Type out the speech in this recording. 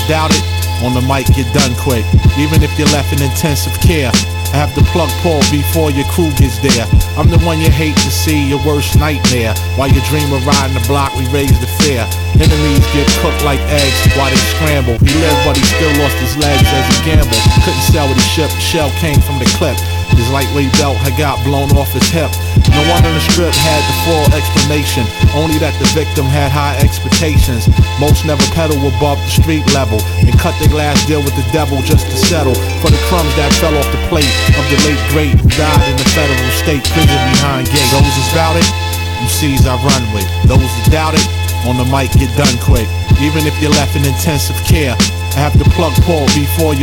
doubt it, on the mic get done quick. Even if you're left in intensive care, I have to plug Paul before your crew gets there. I'm the one you hate to see, your worst nightmare. While you dream of riding the block, we raise the fear. Enemies get cooked like eggs while they scramble. He lived but he still lost his legs as he gambled. Couldn't sell with his ship, the shell came from the clip. His lightweight belt had got blown off his hip. No one in the strip had the full explanation, only that the victim had high expectations. Most never pedal above the street level and cut their last deal with the devil just to settle for the crumbs that fell off the plate of the late great who died in the federal state prison behind gates. Those is about it, you sees I run with. Those that doubt it, on the mic get done quick. Even if you're left in intensive care, I have to plug Paul before you